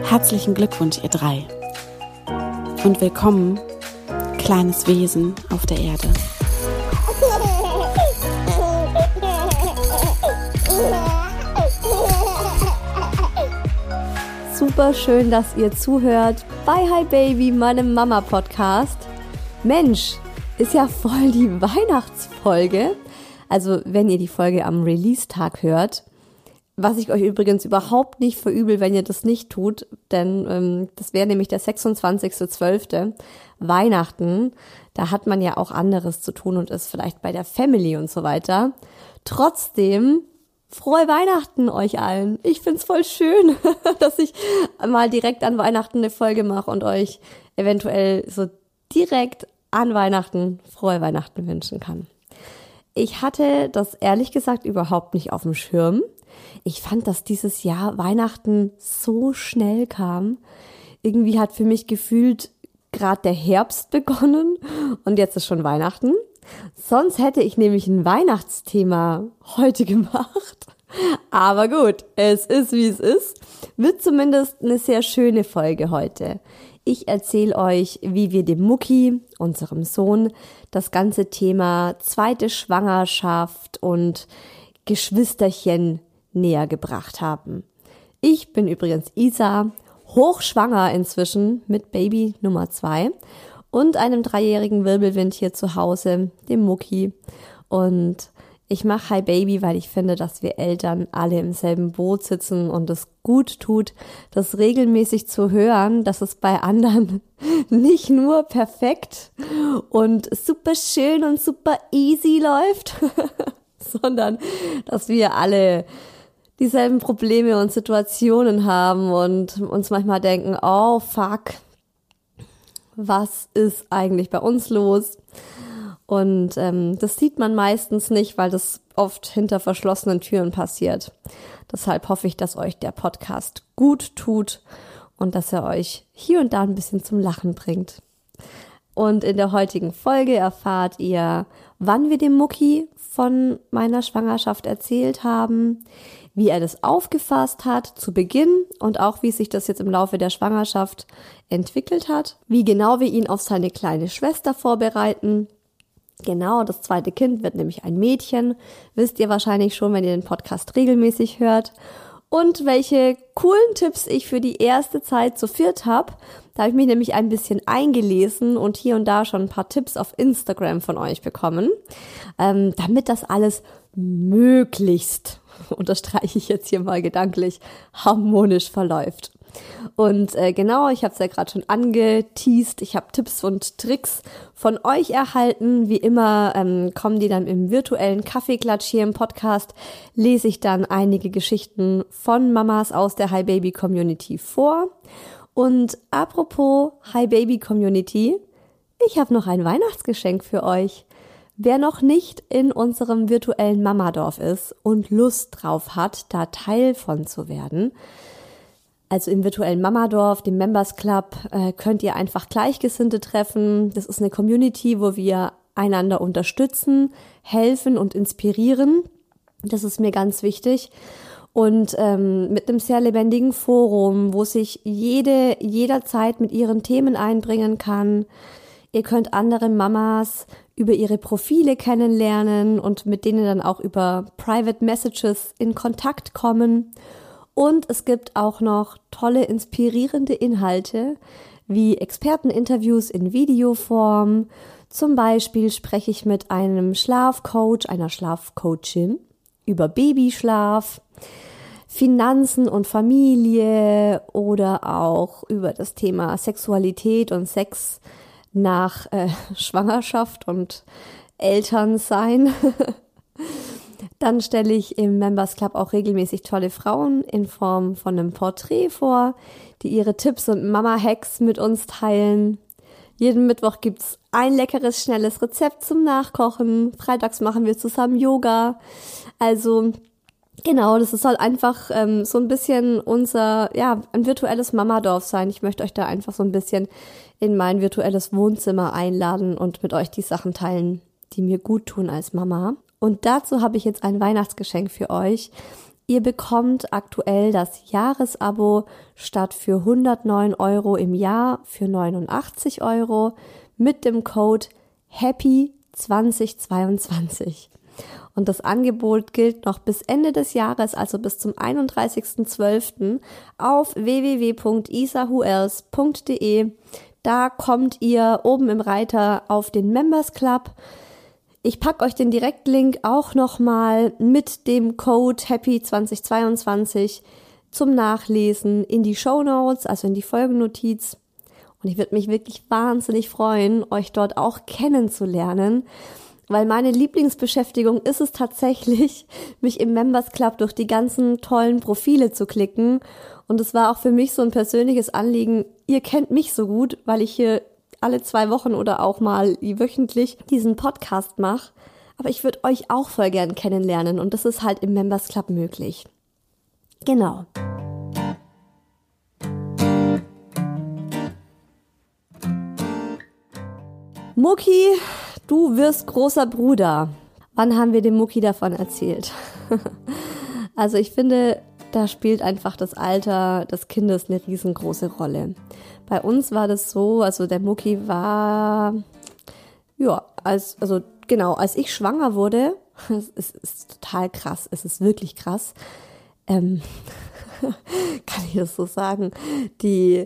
Herzlichen Glückwunsch, ihr drei. Und willkommen, kleines Wesen auf der Erde. Super schön, dass ihr zuhört bei Hi Baby, meinem Mama-Podcast. Mensch, ist ja voll die Weihnachtsfolge. Also wenn ihr die Folge am Release-Tag hört, was ich euch übrigens überhaupt nicht verübel, wenn ihr das nicht tut, denn das wäre nämlich der 26.12., Weihnachten. Da hat man ja auch anderes zu tun und ist vielleicht bei der Family und so weiter. Trotzdem, frohe Weihnachten euch allen. Ich find's voll schön, dass ich mal direkt an Weihnachten eine Folge mache und euch eventuell so direkt an Weihnachten frohe Weihnachten wünschen kann. Ich hatte das ehrlich gesagt überhaupt nicht auf dem Schirm. Ich fand, dass dieses Jahr Weihnachten so schnell kam. Irgendwie hat für mich gefühlt gerade der Herbst begonnen und jetzt ist schon Weihnachten. Sonst hätte ich nämlich ein Weihnachtsthema heute gemacht. Aber gut, es ist wie es ist. Wird zumindest eine sehr schöne Folge heute. Ich erzähle euch, wie wir dem Mucki, unserem Sohn, das ganze Thema zweite Schwangerschaft und Geschwisterchen näher gebracht haben. Ich bin übrigens Isa, hochschwanger inzwischen mit Baby Nummer 2 und einem 3-jährigen Wirbelwind hier zu Hause, dem Mucki. Und ich mache Hi Baby, weil ich finde, dass wir Eltern alle im selben Boot sitzen und es gut tut, das regelmäßig zu hören, dass es bei anderen nicht nur perfekt und super schön und super easy läuft, sondern dass wir alle dieselben Probleme und Situationen haben und uns manchmal denken, oh fuck, was ist eigentlich bei uns los? Und das sieht man meistens nicht, weil das oft hinter verschlossenen Türen passiert. Deshalb hoffe ich, dass euch der Podcast gut tut und dass er euch hier und da ein bisschen zum Lachen bringt. Und in der heutigen Folge erfahrt ihr, wann wir dem Mucki von meiner Schwangerschaft erzählt haben, wie er das aufgefasst hat zu Beginn und auch wie sich das jetzt im Laufe der Schwangerschaft entwickelt hat, wie genau wir ihn auf seine kleine Schwester vorbereiten. Genau, das zweite Kind wird nämlich ein Mädchen, wisst ihr wahrscheinlich schon, wenn ihr den Podcast regelmäßig hört. Und welche coolen Tipps ich für die erste Zeit zu viert habe. Da habe ich mich nämlich ein bisschen eingelesen und hier und da schon ein paar Tipps auf Instagram von euch bekommen, damit das alles möglichst, unterstreiche ich jetzt hier mal gedanklich, harmonisch verläuft. Und genau, ich habe es ja gerade schon angeteast, ich habe Tipps und Tricks von euch erhalten. Wie immer kommen die dann im virtuellen Kaffeeklatsch hier im Podcast, lese ich dann einige Geschichten von Mamas aus der Hi Baby Community vor. Und apropos Hi Baby Community, ich habe noch ein Weihnachtsgeschenk für euch. Wer noch nicht in unserem virtuellen Mamadorf ist und Lust drauf hat, da Teil von zu werden, also im virtuellen Mamadorf, dem Members Club, könnt ihr einfach Gleichgesinnte treffen. Das ist eine Community, wo wir einander unterstützen, helfen und inspirieren. Das ist mir ganz wichtig. Und mit einem sehr lebendigen Forum, wo sich jederzeit mit ihren Themen einbringen kann. Ihr könnt andere Mamas über ihre Profile kennenlernen und mit denen dann auch über Private Messages in Kontakt kommen. Und es gibt auch noch tolle, inspirierende Inhalte, wie Experteninterviews in Videoform. Zum Beispiel spreche ich mit einem Schlafcoach, einer Schlafcoachin über Babyschlaf, Finanzen und Familie oder auch über das Thema Sexualität und Sex nach Schwangerschaft und Elternsein. Dann stelle ich im Members Club auch regelmäßig tolle Frauen in Form von einem Porträt vor, die ihre Tipps und Mama-Hacks mit uns teilen. Jeden Mittwoch gibt's ein leckeres, schnelles Rezept zum Nachkochen. Freitags machen wir zusammen Yoga. Also genau, das soll einfach so ein bisschen ein virtuelles Mamadorf sein. Ich möchte euch da einfach so ein bisschen in mein virtuelles Wohnzimmer einladen und mit euch die Sachen teilen, die mir gut tun als Mama. Und dazu habe ich jetzt ein Weihnachtsgeschenk für euch. Ihr bekommt aktuell das Jahresabo statt für 109 € im Jahr für 89 € mit dem Code HAPPY2022. Und das Angebot gilt noch bis Ende des Jahres, also bis zum 31.12. auf www.isawhoelse.de. Da kommt ihr oben im Reiter auf den Members Club. Ich packe euch den Direktlink auch nochmal mit dem Code HAPPY2022 zum Nachlesen in die Shownotes, also in die Folgennotiz. Und ich würde mich wirklich wahnsinnig freuen, euch dort auch kennenzulernen, weil meine Lieblingsbeschäftigung ist es tatsächlich, mich im Members Club durch die ganzen tollen Profile zu klicken. Und es war auch für mich so ein persönliches Anliegen, ihr kennt mich so gut, weil ich hier alle 2 Wochen oder auch mal wöchentlich diesen Podcast mache. Aber ich würde euch auch voll gern kennenlernen und das ist halt im Members Club möglich. Genau. Mucki, du wirst großer Bruder. Wann haben wir dem Mucki davon erzählt? Also ich finde, da spielt einfach das Alter des Kindes eine riesengroße Rolle. Bei uns war das so, also der Mucki war, als ich schwanger wurde, es ist total krass, es ist wirklich krass, kann ich das so sagen, die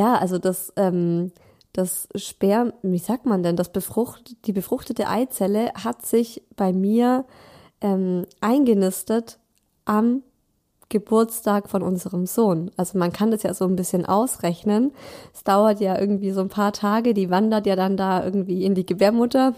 befruchtete Eizelle hat sich bei mir eingenistet am Geburtstag von unserem Sohn. Also man kann das ja so ein bisschen ausrechnen. Es dauert ja irgendwie so ein paar Tage, die wandert ja dann da irgendwie in die Gebärmutter.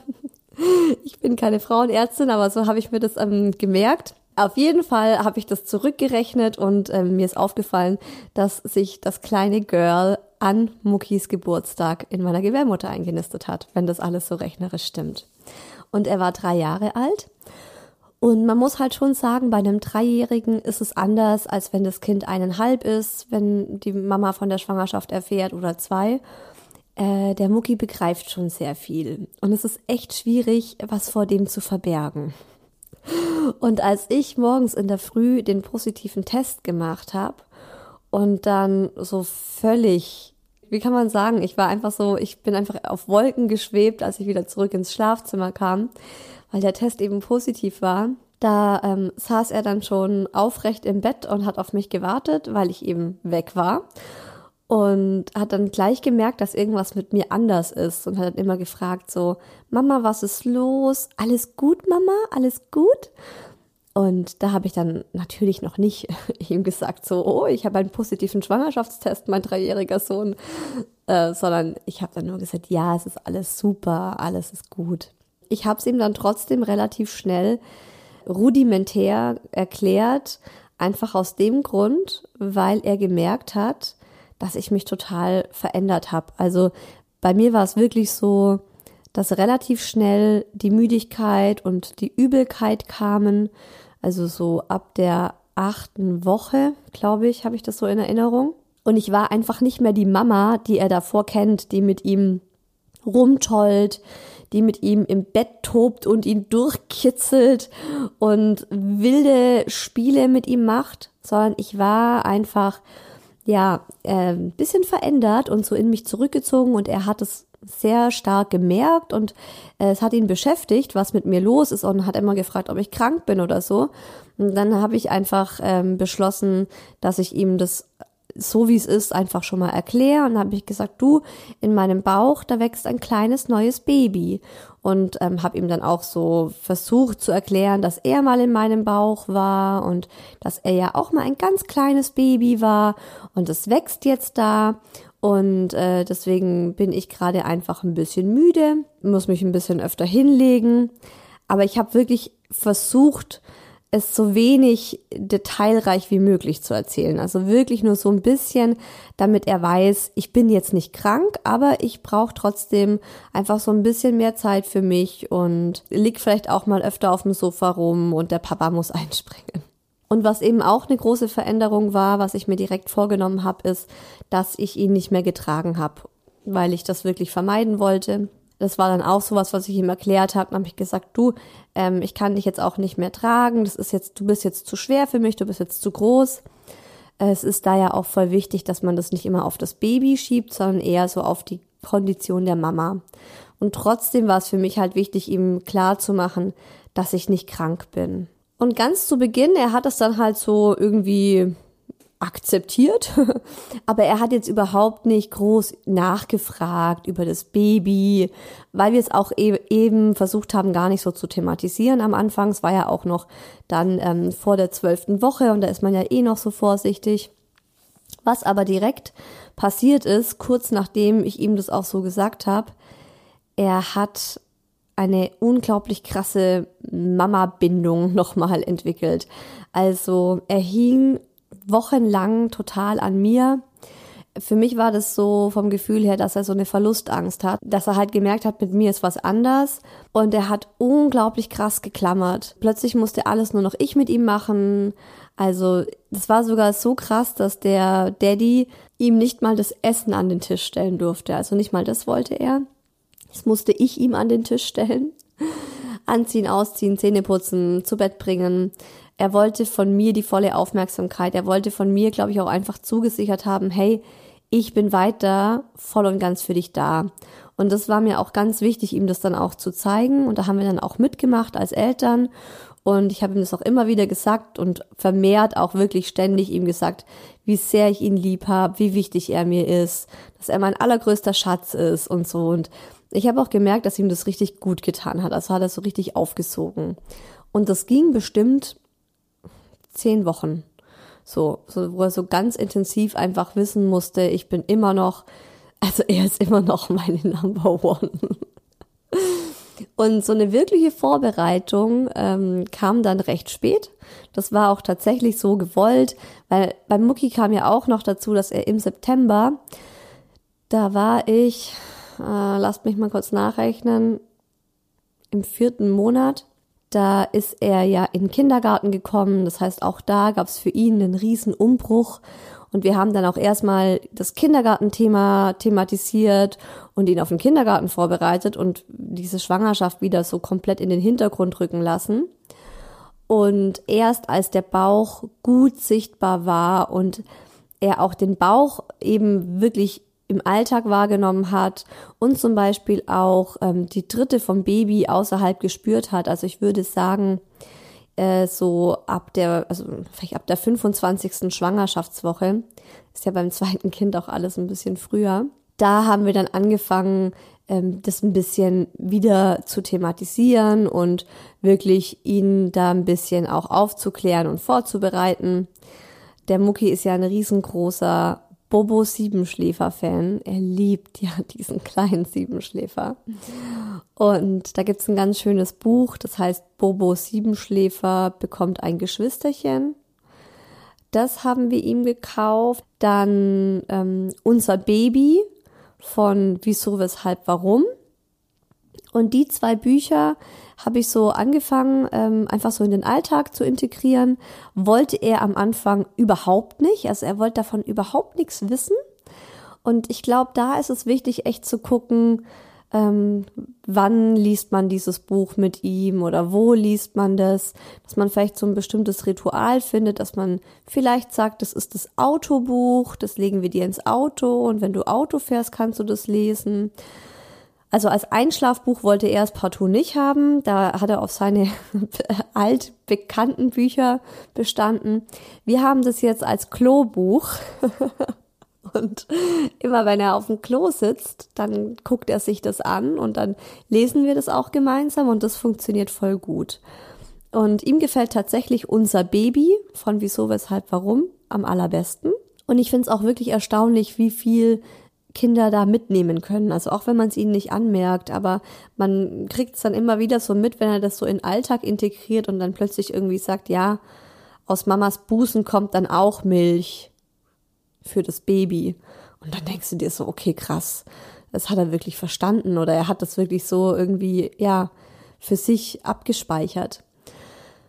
Ich bin keine Frauenärztin, aber so habe ich mir das gemerkt. Auf jeden Fall habe ich das zurückgerechnet und mir ist aufgefallen, dass sich das kleine Girl an Muckis Geburtstag in meiner Gebärmutter eingenistet hat, wenn das alles so rechnerisch stimmt. Und er war 3 Jahre alt. Und man muss halt schon sagen, bei einem 3-Jährigen ist es anders, als wenn das Kind 1,5 ist, wenn die Mama von der Schwangerschaft erfährt oder 2. Der Mucki begreift schon sehr viel. Und es ist echt schwierig, was vor dem zu verbergen. Und als ich morgens in der Früh den positiven Test gemacht habe und dann so völlig, wie kann man sagen, ich bin einfach auf Wolken geschwebt, als ich wieder zurück ins Schlafzimmer kam, weil der Test eben positiv war. Da saß er dann schon aufrecht im Bett und hat auf mich gewartet, weil ich eben weg war. Und hat dann gleich gemerkt, dass irgendwas mit mir anders ist und hat dann immer gefragt so, Mama, was ist los? Alles gut, Mama? Alles gut? Und da habe ich dann natürlich noch nicht ihm gesagt so, oh, ich habe einen positiven Schwangerschaftstest, mein 3-jähriger Sohn, sondern ich habe dann nur gesagt, ja, es ist alles super, alles ist gut. Ich habe es ihm dann trotzdem relativ schnell rudimentär erklärt, einfach aus dem Grund, weil er gemerkt hat, dass ich mich total verändert habe. Also bei mir war es wirklich so, dass relativ schnell die Müdigkeit und die Übelkeit kamen. Also so ab der 8. Woche, glaube ich, habe ich das so in Erinnerung. Und ich war einfach nicht mehr die Mama, die er davor kennt, die mit ihm rumtollt, die mit ihm im Bett tobt und ihn durchkitzelt und wilde Spiele mit ihm macht, sondern ich war einfach ein bisschen verändert und so in mich zurückgezogen und er hat es sehr stark gemerkt und es hat ihn beschäftigt, was mit mir los ist und hat immer gefragt, ob ich krank bin oder so. Und dann habe ich einfach beschlossen, dass ich ihm das so wie es ist einfach schon mal erkläre und dann habe ich gesagt, du, in meinem Bauch, da wächst ein kleines neues Baby und habe ihm dann auch so versucht zu erklären, dass er mal in meinem Bauch war und dass er ja auch mal ein ganz kleines Baby war und es wächst jetzt da und deswegen bin ich gerade einfach ein bisschen müde, muss mich ein bisschen öfter hinlegen, aber ich habe wirklich versucht, es so wenig detailreich wie möglich zu erzählen. Also wirklich nur so ein bisschen, damit er weiß, ich bin jetzt nicht krank, aber ich brauche trotzdem einfach so ein bisschen mehr Zeit für mich und lieg vielleicht auch mal öfter auf dem Sofa rum und der Papa muss einspringen. Und was eben auch eine große Veränderung war, was ich mir direkt vorgenommen habe, ist, dass ich ihn nicht mehr getragen habe, weil ich das wirklich vermeiden wollte. Das war dann auch sowas, was ich ihm erklärt habe. Dann habe ich gesagt, du, ich kann dich jetzt auch nicht mehr tragen. Du bist jetzt zu schwer für mich, du bist jetzt zu groß. Es ist da ja auch voll wichtig, dass man das nicht immer auf das Baby schiebt, sondern eher so auf die Kondition der Mama. Und trotzdem war es für mich halt wichtig, ihm klarzumachen, dass ich nicht krank bin. Und ganz zu Beginn, er hat es dann halt so irgendwie akzeptiert, aber er hat jetzt überhaupt nicht groß nachgefragt über das Baby, weil wir es auch eben versucht haben, gar nicht so zu thematisieren am Anfang. Es war ja auch noch dann vor der 12. Woche und da ist man ja eh noch so vorsichtig. Was aber direkt passiert ist, kurz nachdem ich ihm das auch so gesagt habe, er hat eine unglaublich krasse Mama-Bindung nochmal entwickelt. Also er hing wochenlang total an mir. Für mich war das so vom Gefühl her, dass er so eine Verlustangst hat, dass er halt gemerkt hat, mit mir ist was anders und er hat unglaublich krass geklammert. Plötzlich musste alles nur noch ich mit ihm machen. Also das war sogar so krass, dass der Daddy ihm nicht mal das Essen an den Tisch stellen durfte. Also nicht mal das wollte er. Das musste ich ihm an den Tisch stellen. Anziehen, ausziehen, Zähne putzen, zu Bett bringen. Er wollte von mir die volle Aufmerksamkeit. Er wollte von mir, glaube ich, auch einfach zugesichert haben, hey, ich bin weiter voll und ganz für dich da. Und das war mir auch ganz wichtig, ihm das dann auch zu zeigen. Und da haben wir dann auch mitgemacht als Eltern. Und ich habe ihm das auch immer wieder gesagt und vermehrt auch wirklich ständig ihm gesagt, wie sehr ich ihn lieb habe, wie wichtig er mir ist, dass er mein allergrößter Schatz ist und so. Und ich habe auch gemerkt, dass ihm das richtig gut getan hat. Also hat er so richtig aufgesogen. Und das ging bestimmt 10 Wochen. So, wo er so ganz intensiv einfach wissen musste, ich bin immer noch, also er ist immer noch meine Number One. Und so eine wirkliche Vorbereitung kam dann recht spät. Das war auch tatsächlich so gewollt, weil beim Mucki kam ja auch noch dazu, dass er im September, da war ich, lasst mich mal kurz nachrechnen, im 4. Monat, da ist er ja in den Kindergarten gekommen. Das heißt, auch da gab es für ihn einen riesen Umbruch. Und wir haben dann auch erstmal das Kindergartenthema thematisiert und ihn auf den Kindergarten vorbereitet und diese Schwangerschaft wieder so komplett in den Hintergrund rücken lassen. Und erst als der Bauch gut sichtbar war und er auch den Bauch eben wirklich im Alltag wahrgenommen hat und zum Beispiel auch die Tritte vom Baby außerhalb gespürt hat. Also ich würde sagen, so vielleicht ab der 25. Schwangerschaftswoche, ist ja beim zweiten Kind auch alles ein bisschen früher. Da haben wir dann angefangen, das ein bisschen wieder zu thematisieren und wirklich ihn da ein bisschen auch aufzuklären und vorzubereiten. Der Mucki ist ja ein riesengroßer Bobo Siebenschläfer-Fan. Er liebt ja diesen kleinen Siebenschläfer. Und da gibt's ein ganz schönes Buch, das heißt Bobo Siebenschläfer bekommt ein Geschwisterchen. Das haben wir ihm gekauft. Dann Unser Baby von Wieso, Weshalb, Warum. Und die 2 Bücher habe ich so angefangen, einfach so in den Alltag zu integrieren. Wollte er am Anfang überhaupt nicht. Also er wollte davon überhaupt nichts wissen. Und ich glaube, da ist es wichtig, echt zu gucken, wann liest man dieses Buch mit ihm oder wo liest man das, dass man vielleicht so ein bestimmtes Ritual findet, dass man vielleicht sagt, das ist das Autobuch, das legen wir dir ins Auto und wenn du Auto fährst, kannst du das lesen. Also als Einschlafbuch wollte er es partout nicht haben, da hat er auf seine altbekannten Bücher bestanden. Wir haben das jetzt als Klobuch. Und immer wenn er auf dem Klo sitzt, dann guckt er sich das an und dann lesen wir das auch gemeinsam und das funktioniert voll gut. Und ihm gefällt tatsächlich Unser Baby von Wieso, Weshalb, Warum am allerbesten. Und ich finde es auch wirklich erstaunlich, wie viel Kinder da mitnehmen können. Also auch wenn man es ihnen nicht anmerkt, aber man kriegt es dann immer wieder so mit, wenn er das so in den Alltag integriert und dann plötzlich irgendwie sagt, ja, aus Mamas Busen kommt dann auch Milch für das Baby. Und dann denkst du dir so, okay, krass, das hat er wirklich verstanden oder er hat das wirklich so irgendwie, ja, für sich abgespeichert.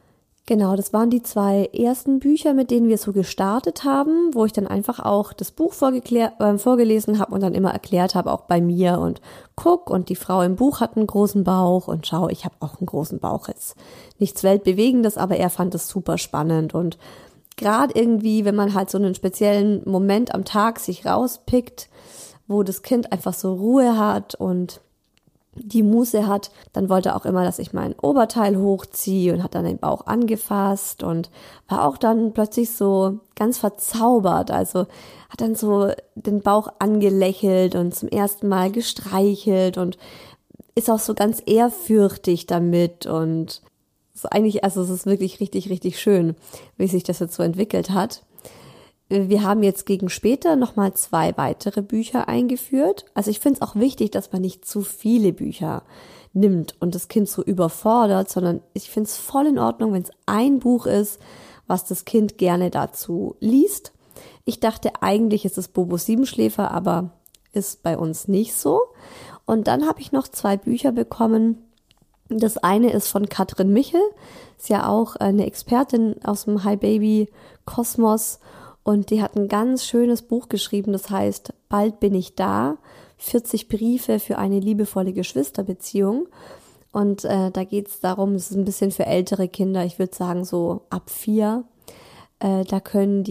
Genau, das waren die 2 ersten Bücher, mit denen wir so gestartet haben, wo ich dann einfach auch das Buch vorgelesen habe und dann immer erklärt habe, auch bei mir und guck, und die Frau im Buch hat einen großen Bauch und schau, ich habe auch einen großen Bauch. Jetzt nichts Weltbewegendes, aber er fand es super spannend, und gerade irgendwie, wenn man halt so einen speziellen Moment am Tag sich rauspickt, wo das Kind einfach so Ruhe hat und die Muße hat, dann wollte er auch immer, dass ich mein Oberteil hochziehe, und hat dann den Bauch angefasst und war auch dann plötzlich so ganz verzaubert. Also hat dann so den Bauch angelächelt und zum ersten Mal gestreichelt und ist auch so ganz ehrfürchtig damit, und so eigentlich, also es ist wirklich richtig, richtig schön, wie sich das jetzt so entwickelt hat. Wir haben jetzt gegen später nochmal 2 weitere Bücher eingeführt. Also ich finde es auch wichtig, dass man nicht zu viele Bücher nimmt und das Kind so überfordert, sondern ich finde es voll in Ordnung, wenn es ein Buch ist, was das Kind gerne dazu liest. Ich dachte eigentlich, ist es Bobo Siebenschläfer, aber ist bei uns nicht so. Und dann habe ich noch 2 Bücher bekommen. Das eine ist von Katrin Michel, ist ja auch eine Expertin aus dem Hi Baby Kosmos. Und die hat ein ganz schönes Buch geschrieben, das heißt Bald bin ich da, 40 Briefe für eine liebevolle Geschwisterbeziehung. Und da geht es darum, es ist ein bisschen für ältere Kinder, ich würde sagen so ab 4. Da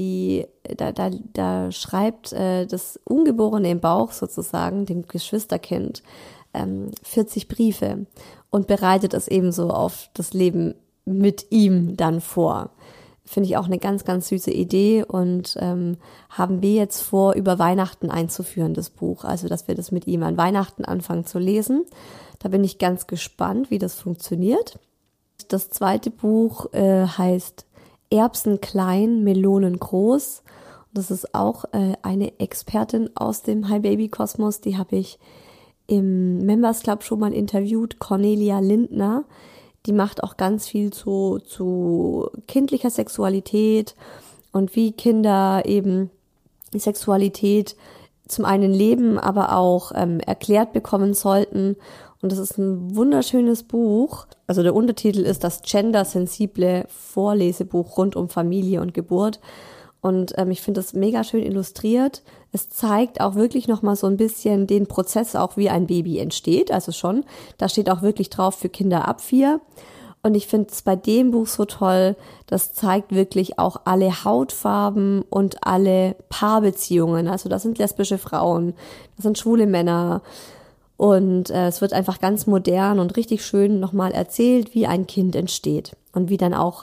schreibt das Ungeborene im Bauch sozusagen, dem Geschwisterkind, 40 Briefe und bereitet es eben so auf das Leben mit ihm dann vor. Finde ich auch eine ganz, ganz süße Idee, und haben wir jetzt vor, über Weihnachten einzuführen, das Buch. Also, dass wir das mit ihm an Weihnachten anfangen zu lesen. Da bin ich ganz gespannt, wie das funktioniert. Das zweite Buch heißt Erbsen klein, Melonen groß. Das ist auch eine Expertin aus dem Hi Baby Kosmos. Die habe ich im Members Club schon mal interviewt, Cornelia Lindner. Die macht auch ganz viel zu kindlicher Sexualität und wie Kinder eben die Sexualität zum einen leben, aber auch erklärt bekommen sollten. Und das ist ein wunderschönes Buch. Also der Untertitel ist das gendersensible Vorlesebuch rund um Familie und Geburt. Und ich finde das mega schön illustriert. Es zeigt auch wirklich nochmal so ein bisschen den Prozess, auch wie ein Baby entsteht. Also schon, da steht auch wirklich drauf für Kinder ab 4. Und ich finde es bei dem Buch so toll, das zeigt wirklich auch alle Hautfarben und alle Paarbeziehungen. Also da sind lesbische Frauen, da sind schwule Männer. Und es wird einfach ganz modern und richtig schön nochmal erzählt, wie ein Kind entsteht und wie dann auch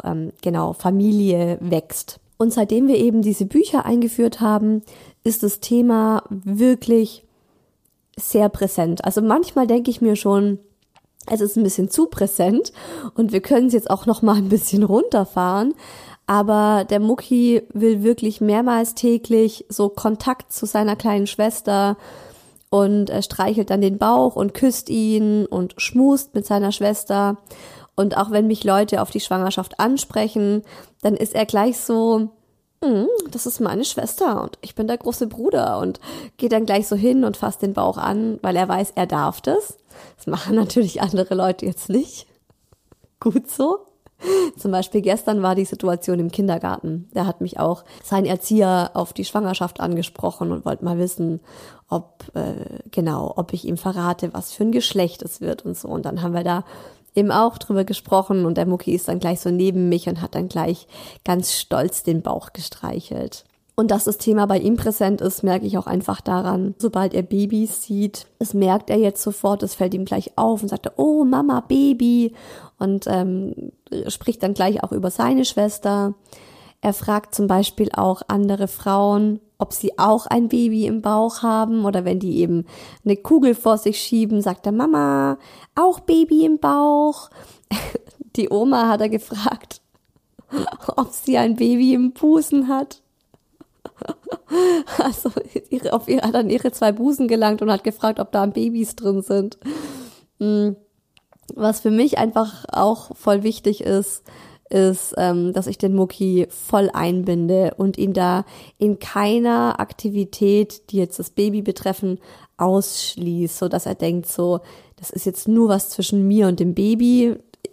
Familie wächst. Und seitdem wir eben diese Bücher eingeführt haben, ist das Thema wirklich sehr präsent. Also manchmal denke ich mir schon, es ist ein bisschen zu präsent und wir können es jetzt auch noch mal ein bisschen runterfahren. Aber der Mucki will wirklich mehrmals täglich so Kontakt zu seiner kleinen Schwester und er streichelt dann den Bauch und küsst ihn und schmust mit seiner Schwester. Und auch wenn mich Leute auf die Schwangerschaft ansprechen, dann ist er gleich so, das ist meine Schwester und ich bin der große Bruder, und geht dann gleich so hin und fasst den Bauch an, weil er weiß, er darf das. Das machen natürlich andere Leute jetzt nicht. Gut so. Zum Beispiel gestern war die Situation im Kindergarten. Da hat mich auch sein Erzieher auf die Schwangerschaft angesprochen und wollte mal wissen, ob ich ihm verrate, was für ein Geschlecht es wird und so. Und dann haben wir da eben auch drüber gesprochen und der Mucki ist dann gleich so neben mich und hat dann gleich ganz stolz den Bauch gestreichelt. Und dass das Thema bei ihm präsent ist, merke ich auch einfach daran, sobald er Babys sieht, das merkt er jetzt sofort, das fällt ihm gleich auf und sagt, oh Mama, Baby, und spricht dann gleich auch über seine Schwester. Er fragt zum Beispiel auch andere Frauen, ob sie auch ein Baby im Bauch haben, oder wenn die eben eine Kugel vor sich schieben, sagt er, Mama, auch Baby im Bauch. Die Oma hat er gefragt, ob sie ein Baby im Busen hat. Also hat dann ihre 2 Busen gelangt und hat gefragt, ob da Babys drin sind. Was für mich einfach auch voll wichtig ist, dass ich den Mucki voll einbinde und ihn da in keiner Aktivität, die jetzt das Baby betreffen, ausschließe, so dass er denkt so, das ist jetzt nur was zwischen mir und dem Baby.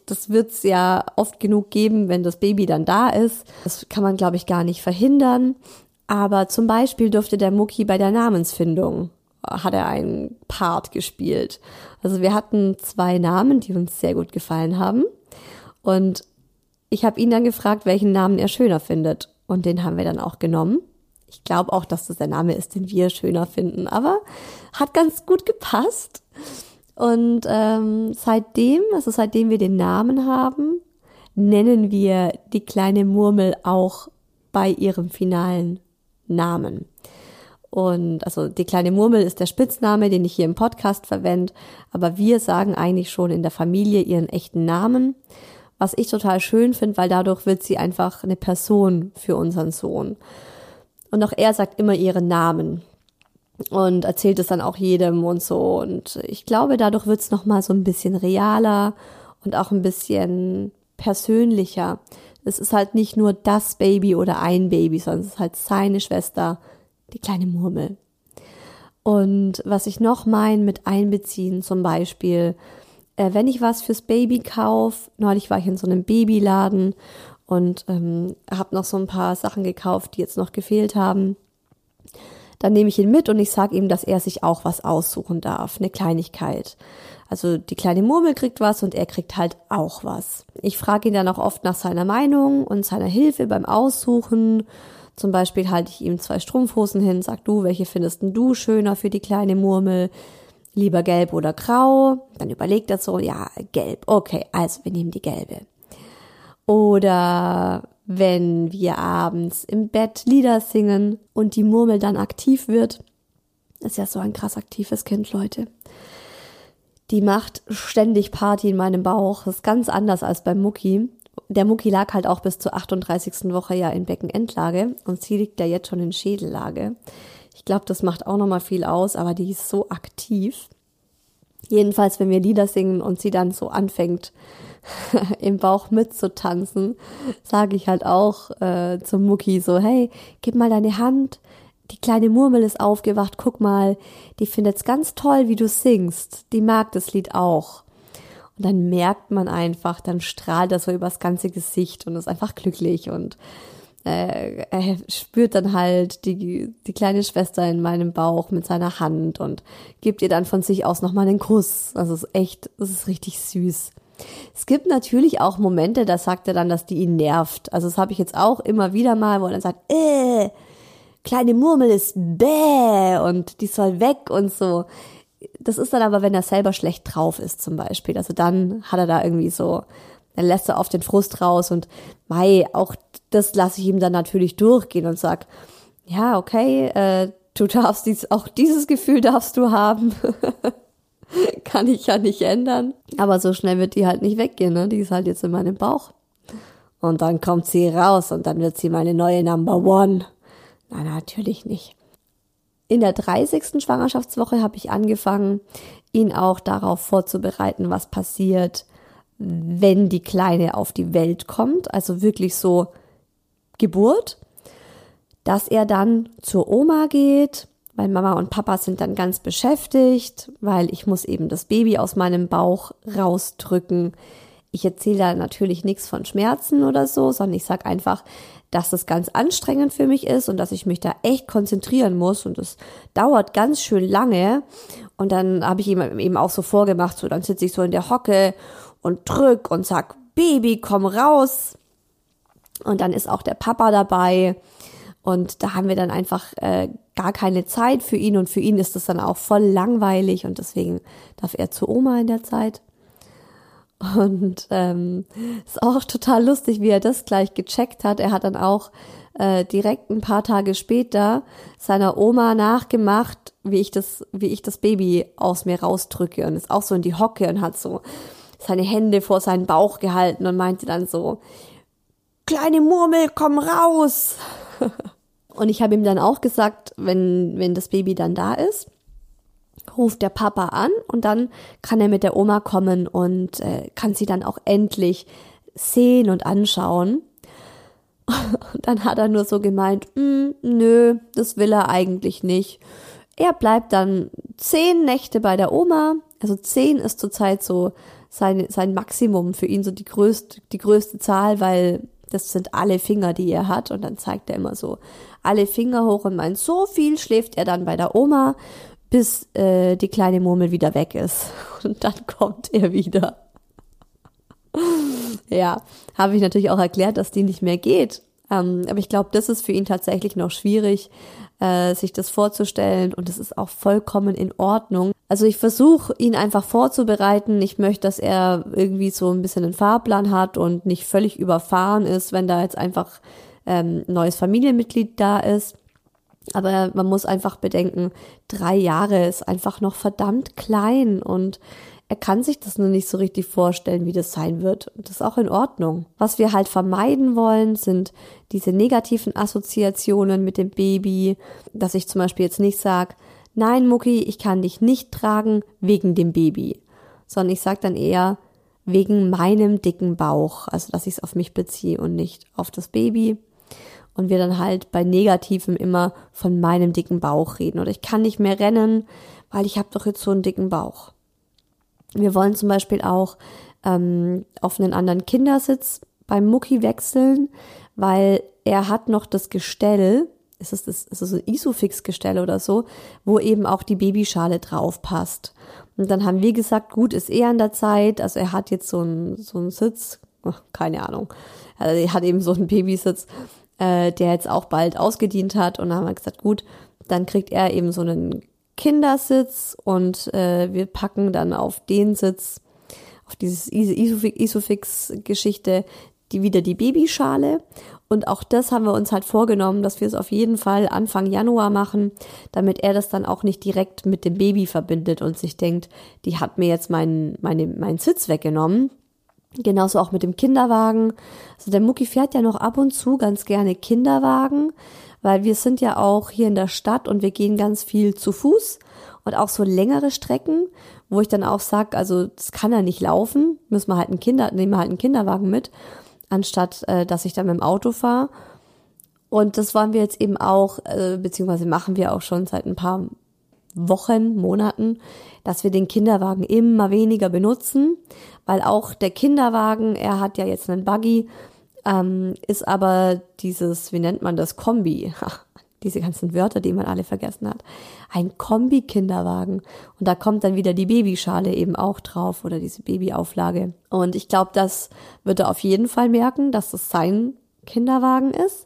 das wird's ja oft genug geben, wenn das Baby dann da ist. Das kann man, glaube ich, gar nicht verhindern. Aber zum Beispiel durfte der Mucki bei der Namensfindung, hat er einen Part gespielt. Also wir hatten 2 Namen, die uns sehr gut gefallen haben. Und ich habe ihn dann gefragt, welchen Namen er schöner findet. Und den haben wir dann auch genommen. Ich glaube auch, dass das der Name ist, den wir schöner finden. Aber hat ganz gut gepasst. Und seitdem wir den Namen haben, nennen wir die kleine Murmel auch bei ihrem finalen Namen. Und also die kleine Murmel ist der Spitzname, den ich hier im Podcast verwende, aber wir sagen eigentlich schon in der Familie ihren echten Namen, was ich total schön finde, weil dadurch wird sie einfach eine Person für unseren Sohn. Und auch er sagt immer ihren Namen und erzählt es dann auch jedem und so. Und ich glaube, dadurch wird es nochmal so ein bisschen realer und auch ein bisschen persönlicher. Es ist halt nicht nur das Baby oder ein Baby, sondern es ist halt seine Schwester, die kleine Murmel. Und was ich noch meine mit einbeziehen, zum Beispiel, wenn ich was fürs Baby kaufe, neulich war ich in so einem Babyladen und habe noch so ein paar Sachen gekauft, die jetzt noch gefehlt haben, dann nehme ich ihn mit und ich sage ihm, dass er sich auch was aussuchen darf, eine Kleinigkeit. Also die kleine Murmel kriegt was und er kriegt halt auch was. Ich frage ihn dann auch oft nach seiner Meinung und seiner Hilfe beim Aussuchen. Zum Beispiel halte ich ihm 2 Strumpfhosen hin, sag du, welche findest denn du schöner für die kleine Murmel? Lieber gelb oder grau? Dann überlegt er so, ja, gelb. Okay, also wir nehmen die gelbe. Oder wenn wir abends im Bett Lieder singen und die Murmel dann aktiv wird, ist ja so ein krass aktives Kind, Leute. Die macht ständig Party in meinem Bauch. Das ist ganz anders als beim Mucki. Der Mucki lag halt auch bis zur 38. Woche ja in Beckenendlage und sie liegt ja jetzt schon in Schädellage. Ich glaube, das macht auch nochmal viel aus, aber die ist so aktiv. Jedenfalls, wenn wir Lieder singen und sie dann so anfängt, im Bauch mitzutanzen, sage ich halt auch zum Mucki so, hey, gib mal deine Hand, die kleine Murmel ist aufgewacht, guck mal, die findet's ganz toll, wie du singst, die mag das Lied auch. Und dann merkt man einfach, dann strahlt er so übers ganze Gesicht und ist einfach glücklich und er spürt dann halt die kleine Schwester in meinem Bauch mit seiner Hand und gibt ihr dann von sich aus nochmal einen Kuss. Also es ist echt, es ist richtig süß. Es gibt natürlich auch Momente, da sagt er dann, dass die ihn nervt. Also das habe ich jetzt auch immer wieder mal, wo er dann sagt, kleine Murmel ist bäh und die soll weg und so. Das ist dann aber, wenn er selber schlecht drauf ist zum Beispiel. Also dann hat er da irgendwie so, dann lässt er auf den Frust raus und auch das lasse ich ihm dann natürlich durchgehen und sag, ja, okay, du darfst auch dieses Gefühl darfst du haben. Kann ich ja nicht ändern. Aber so schnell wird die halt nicht weggehen, ne? Die ist halt jetzt in meinem Bauch. Und dann kommt sie raus und dann wird sie meine neue Number One. Nein, natürlich nicht. In der 30. Schwangerschaftswoche habe ich angefangen, ihn auch darauf vorzubereiten, was passiert, wenn die Kleine auf die Welt kommt. Also wirklich so Geburt. Dass er dann zur Oma geht, weil Mama und Papa sind dann ganz beschäftigt, weil ich muss eben das Baby aus meinem Bauch rausdrücken. Ich erzähle da natürlich nichts von Schmerzen oder so, sondern ich sage einfach, dass das ganz anstrengend für mich ist und dass ich mich da echt konzentrieren muss und es dauert ganz schön lange. Und dann habe ich ihm eben auch so vorgemacht, so dann sitze ich so in der Hocke und drück und sag, Baby, komm raus. Und dann ist auch der Papa dabei. Und da haben wir dann einfach gar keine Zeit für ihn und für ihn ist das dann auch voll langweilig und deswegen darf er zur Oma in der Zeit. Und ist auch total lustig, wie er das gleich gecheckt hat. Er hat dann auch direkt ein paar Tage später seiner Oma nachgemacht, wie ich das Baby aus mir rausdrücke und ist auch so in die Hocke und hat so seine Hände vor seinen Bauch gehalten und meinte dann so, kleine Murmel, komm raus. Und ich habe ihm dann auch gesagt, wenn das Baby dann da ist, ruft der Papa an und dann kann er mit der Oma kommen und kann sie dann auch endlich sehen und anschauen. Und dann hat er nur so gemeint, nö, das will er eigentlich nicht. Er bleibt dann 10 Nächte bei der Oma, also 10 ist zurzeit so sein Maximum, für ihn so die größte Zahl, weil das sind alle Finger, die er hat. Und dann zeigt er immer so alle Finger hoch und meint, so viel schläft er dann bei der Oma, bis die kleine Murmel wieder weg ist. Und dann kommt er wieder. Ja, habe ich natürlich auch erklärt, dass die nicht mehr geht. Aber ich glaube, das ist für ihn tatsächlich noch schwierig, sich das vorzustellen. Und das ist auch vollkommen in Ordnung. Also ich versuche, ihn einfach vorzubereiten. Ich möchte, dass er irgendwie so ein bisschen einen Fahrplan hat und nicht völlig überfahren ist, wenn da jetzt einfach ein neues Familienmitglied da ist. Aber man muss einfach bedenken, 3 Jahre ist einfach noch verdammt klein und er kann sich das nur nicht so richtig vorstellen, wie das sein wird. Und das ist auch in Ordnung. Was wir halt vermeiden wollen, sind diese negativen Assoziationen mit dem Baby, dass ich zum Beispiel jetzt nicht sage, nein Mucki, ich kann dich nicht tragen wegen dem Baby, sondern ich sage dann eher wegen meinem dicken Bauch, also dass ich es auf mich beziehe und nicht auf das Baby. Und wir dann halt bei Negativem immer von meinem dicken Bauch reden. Oder ich kann nicht mehr rennen, weil ich habe doch jetzt so einen dicken Bauch. Wir wollen zum Beispiel auch auf einen anderen Kindersitz beim Mucki wechseln, weil er hat noch das Gestell, ist es so ein Isofix-Gestell oder so, wo eben auch die Babyschale drauf passt. Und dann haben wir gesagt, gut, ist an der Zeit, also er hat jetzt so einen Sitz, keine Ahnung, also er hat eben so einen Babysitz, der jetzt auch bald ausgedient hat und dann haben wir gesagt, gut, dann kriegt er eben so einen Kindersitz und wir packen dann auf den Sitz, auf diese Isofix-Geschichte, wieder die Babyschale und auch das haben wir uns halt vorgenommen, dass wir es auf jeden Fall Anfang Januar machen, damit er das dann auch nicht direkt mit dem Baby verbindet und sich denkt, die hat mir jetzt meinen Sitz weggenommen. Genauso auch mit dem Kinderwagen. Also der Mucki fährt ja noch ab und zu ganz gerne Kinderwagen, weil wir sind ja auch hier in der Stadt und wir gehen ganz viel zu Fuß und auch so längere Strecken, wo ich dann auch sage, also das kann er nicht laufen, nehmen wir halt einen Kinderwagen mit, anstatt dass ich dann mit dem Auto fahre. Und das wollen wir jetzt eben auch, beziehungsweise machen wir auch schon seit ein paar Wochen, Monaten, dass wir den Kinderwagen immer weniger benutzen, weil auch der Kinderwagen, er hat ja jetzt einen Buggy, ist aber dieses, wie nennt man das, Kombi, diese ganzen Wörter, die man alle vergessen hat, ein Kombi-Kinderwagen und da kommt dann wieder die Babyschale eben auch drauf oder diese Babyauflage und ich glaube, das wird er auf jeden Fall merken, dass das sein Kinderwagen ist.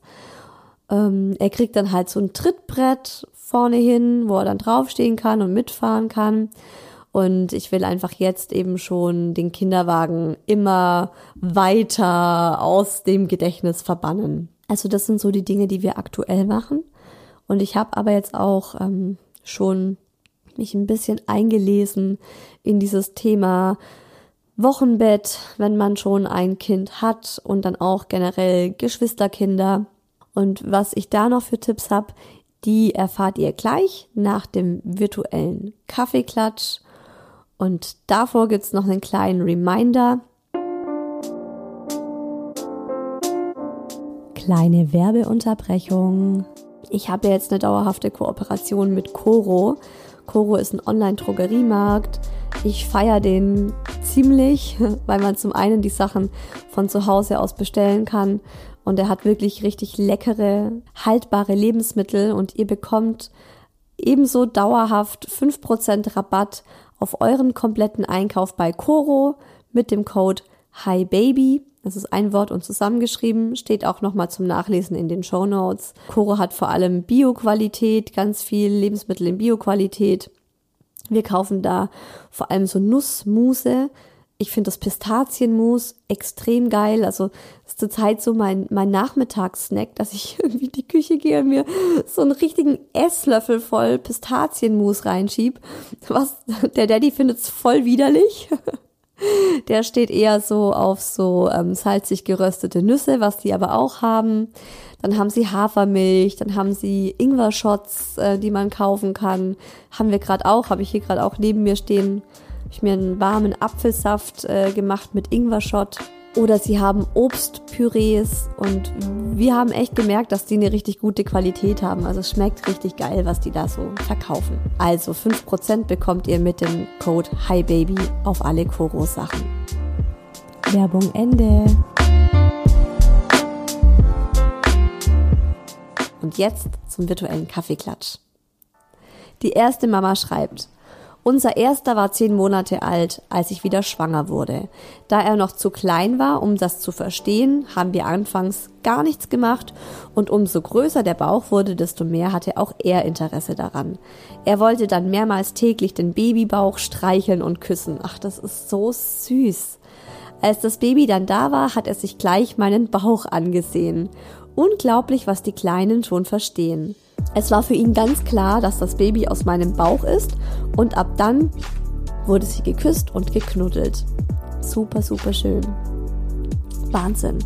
Er kriegt dann halt so ein Trittbrett vorne hin, wo er dann draufstehen kann und mitfahren kann. Und ich will einfach jetzt eben schon den Kinderwagen immer weiter aus dem Gedächtnis verbannen. Also das sind so die Dinge, die wir aktuell machen. Und ich habe aber jetzt auch schon mich ein bisschen eingelesen in dieses Thema Wochenbett, wenn man schon ein Kind hat und dann auch generell Geschwisterkinder. Und was ich da noch für Tipps habe, die erfahrt ihr gleich nach dem virtuellen Kaffeeklatsch. Und davor gibt's noch einen kleinen Reminder. Kleine Werbeunterbrechung. Ich habe jetzt eine dauerhafte Kooperation mit Coro. Coro ist ein Online-Drogeriemarkt. Ich feiere den ziemlich, weil man zum einen die Sachen von zu Hause aus bestellen kann. Und er hat wirklich richtig leckere, haltbare Lebensmittel und ihr bekommt ebenso dauerhaft 5% Rabatt auf euren kompletten Einkauf bei Coro mit dem Code HiBaby. Das ist ein Wort und zusammengeschrieben, steht auch nochmal zum Nachlesen in den Shownotes. Coro hat vor allem Bio-Qualität, ganz viel Lebensmittel in Bio-Qualität. Wir kaufen da vor allem so Nussmousse. Ich finde das Pistazienmus extrem geil. Also das ist zurzeit so mein Nachmittagssnack, dass ich irgendwie in die Küche gehe und mir so einen richtigen Esslöffel voll Pistazienmus reinschieb. Der Daddy findet es voll widerlich. Der steht eher so auf so salzig geröstete Nüsse, was die aber auch haben. Dann haben sie Hafermilch, dann haben sie Ingwer-Shots, die man kaufen kann. Habe ich hier gerade auch neben mir stehen. Habe ich mir einen warmen Apfelsaft gemacht mit Ingwer-Shot. Oder sie haben Obstpürees und wir haben echt gemerkt, dass die eine richtig gute Qualität haben. Also es schmeckt richtig geil, was die da so verkaufen. Also 5% bekommt ihr mit dem Code HiBaby auf alle Koro-Sachen. Werbung Ende. Und jetzt zum virtuellen Kaffeeklatsch. Die erste Mama schreibt: Unser Erster war 10 Monate alt, als ich wieder schwanger wurde. Da er noch zu klein war, um das zu verstehen, haben wir anfangs gar nichts gemacht und umso größer der Bauch wurde, desto mehr hatte auch er Interesse daran. Er wollte dann mehrmals täglich den Babybauch streicheln und küssen. Ach, das ist so süß. Als das Baby dann da war, hat er sich gleich meinen Bauch angesehen. Unglaublich, was die Kleinen schon verstehen. Es war für ihn ganz klar, dass das Baby aus meinem Bauch ist und ab dann wurde sie geküsst und geknuddelt. Super, super schön. Wahnsinn.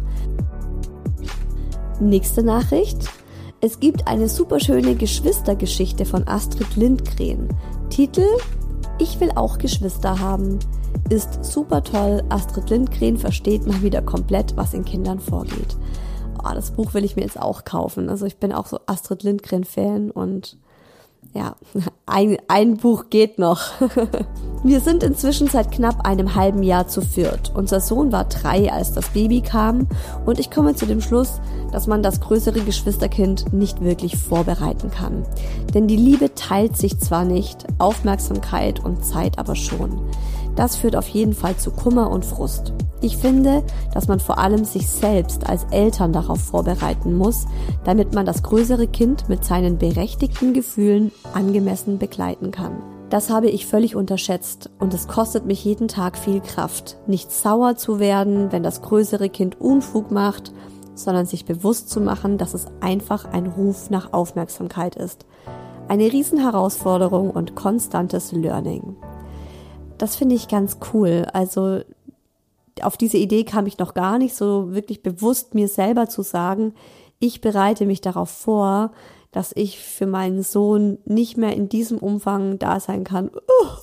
Nächste Nachricht. Es gibt eine super schöne Geschwistergeschichte von Astrid Lindgren. Titel: Ich will auch Geschwister haben. Ist super toll. Astrid Lindgren versteht mal wieder komplett, was in Kindern vorgeht. Oh, das Buch will ich mir jetzt auch kaufen. Also ich bin auch so Astrid Lindgren-Fan und ja, ein Buch geht noch. Wir sind inzwischen seit knapp einem halben Jahr zu viert. Unser Sohn war 3, als das Baby kam und ich komme zu dem Schluss, dass man das größere Geschwisterkind nicht wirklich vorbereiten kann. Denn die Liebe teilt sich zwar nicht, Aufmerksamkeit und Zeit aber schon. Das führt auf jeden Fall zu Kummer und Frust. Ich finde, dass man vor allem sich selbst als Eltern darauf vorbereiten muss, damit man das größere Kind mit seinen berechtigten Gefühlen angemessen begleiten kann. Das habe ich völlig unterschätzt und es kostet mich jeden Tag viel Kraft, nicht sauer zu werden, wenn das größere Kind Unfug macht, sondern sich bewusst zu machen, dass es einfach ein Ruf nach Aufmerksamkeit ist. Eine Riesenherausforderung und konstantes Learning. Das finde ich ganz cool. Also auf diese Idee kam ich noch gar nicht, so wirklich bewusst mir selber zu sagen, ich bereite mich darauf vor, dass ich für meinen Sohn nicht mehr in diesem Umfang da sein kann.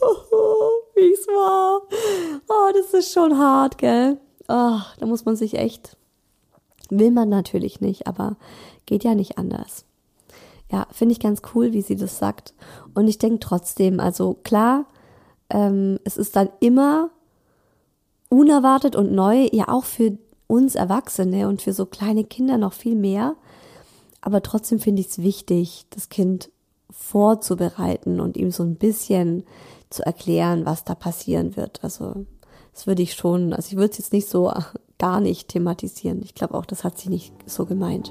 Wie es war. Oh, das ist schon hart, gell? Oh, da muss man sich echt, will man natürlich nicht, aber geht ja nicht anders. Ja, finde ich ganz cool, wie sie das sagt. Und ich denke trotzdem, also klar, es ist dann immer unerwartet und neu, ja auch für uns Erwachsene und für so kleine Kinder noch viel mehr. Aber trotzdem finde ich es wichtig, das Kind vorzubereiten und ihm so ein bisschen zu erklären, was da passieren wird. Also das würde ich schon, also ich würde es jetzt nicht so gar nicht thematisieren. Ich glaube auch, das hat sie nicht so gemeint.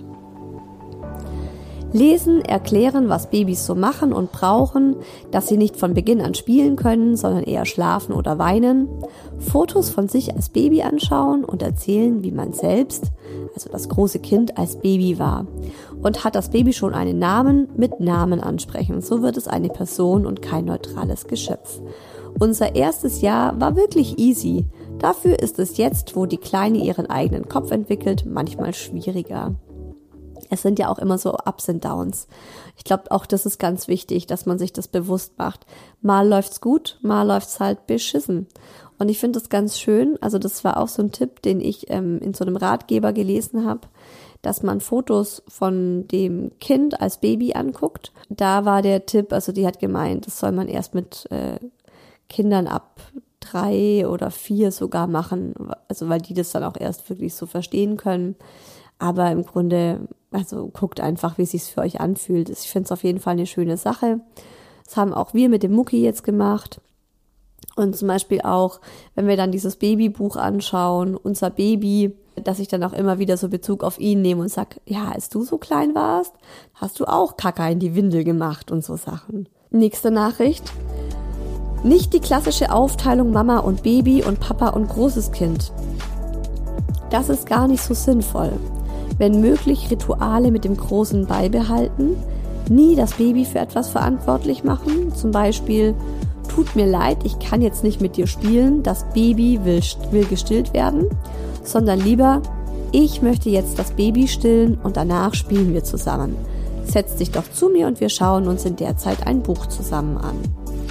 Lesen, erklären, was Babys so machen und brauchen, dass sie nicht von Beginn an spielen können, sondern eher schlafen oder weinen. Fotos von sich als Baby anschauen und erzählen, wie man selbst, also das große Kind, als Baby war. Und hat das Baby schon einen Namen, mit Namen ansprechen. So wird es eine Person und kein neutrales Geschöpf. Unser erstes Jahr war wirklich easy. Dafür ist es jetzt, wo die Kleine ihren eigenen Kopf entwickelt, manchmal schwieriger. Es sind ja auch immer so Ups und Downs. Ich glaube, auch das ist ganz wichtig, dass man sich das bewusst macht. Mal läuft's gut, mal läuft's halt beschissen. Und ich finde das ganz schön. Also das war auch so ein Tipp, den ich in so einem Ratgeber gelesen habe, dass man Fotos von dem Kind als Baby anguckt. Da war der Tipp, also die hat gemeint, das soll man erst mit Kindern ab 3 oder 4 sogar machen. Also weil die das dann auch erst wirklich so verstehen können. Aber im Grunde, also guckt einfach, wie es sich für euch anfühlt. Ich finde es auf jeden Fall eine schöne Sache. Das haben auch wir mit dem Mucki jetzt gemacht. Und zum Beispiel auch, wenn wir dann dieses Babybuch anschauen, unser Baby, dass ich dann auch immer wieder so Bezug auf ihn nehme und sag, ja, als du so klein warst, hast du auch Kacke in die Windel gemacht und so Sachen. Nächste Nachricht. Nicht die klassische Aufteilung Mama und Baby und Papa und großes Kind. Das ist gar nicht so sinnvoll. Wenn möglich, Rituale mit dem Großen beibehalten, nie das Baby für etwas verantwortlich machen, zum Beispiel, tut mir leid, ich kann jetzt nicht mit dir spielen, das Baby will gestillt werden, sondern lieber, ich möchte jetzt das Baby stillen und danach spielen wir zusammen. Setz dich doch zu mir und wir schauen uns in der Zeit ein Buch zusammen an.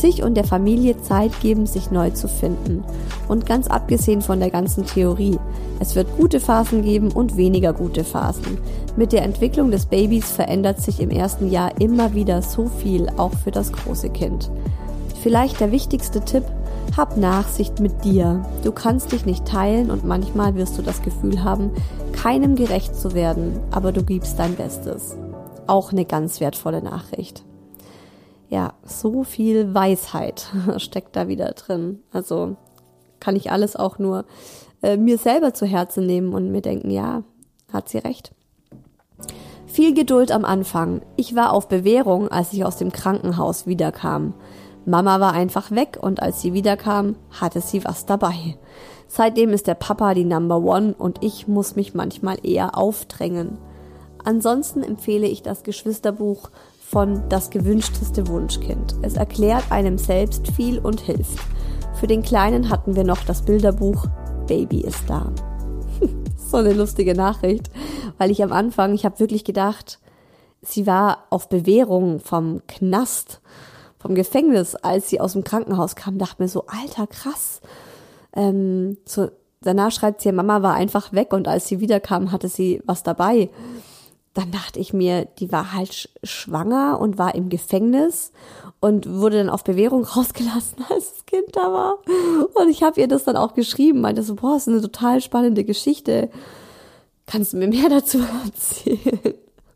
sich und der Familie Zeit geben, sich neu zu finden. Und ganz abgesehen von der ganzen Theorie, es wird gute Phasen geben und weniger gute Phasen. Mit der Entwicklung des Babys verändert sich im ersten Jahr immer wieder so viel, auch für das große Kind. Vielleicht der wichtigste Tipp: hab Nachsicht mit dir. Du kannst dich nicht teilen und manchmal wirst du das Gefühl haben, keinem gerecht zu werden, aber du gibst dein Bestes. Auch eine ganz wertvolle Nachricht. Ja, so viel Weisheit steckt da wieder drin. Also kann ich alles auch nur mir selber zu Herzen nehmen und mir denken, ja, hat sie recht. Viel Geduld am Anfang. Ich war auf Bewährung, als ich aus dem Krankenhaus wiederkam. Mama war einfach weg und als sie wiederkam, hatte sie was dabei. Seitdem ist der Papa die Number One und ich muss mich manchmal eher aufdrängen. Ansonsten empfehle ich das Geschwisterbuch von Das gewünschteste Wunschkind. Es erklärt einem selbst viel und hilft. Für den Kleinen hatten wir noch das Bilderbuch Baby ist da. So eine lustige Nachricht, weil ich am Anfang, ich habe wirklich gedacht, sie war auf Bewährung vom Knast, vom Gefängnis, als sie aus dem Krankenhaus kam, dachte mir so, alter, krass. Danach schreibt sie, Mama war einfach weg und als sie wiederkam, hatte sie was dabei. Dann dachte ich mir, die war halt schwanger und war im Gefängnis und wurde dann auf Bewährung rausgelassen, als das Kind da war. Und ich habe ihr das dann auch geschrieben, meinte so, boah, das ist eine total spannende Geschichte. Kannst du mir mehr dazu erzählen?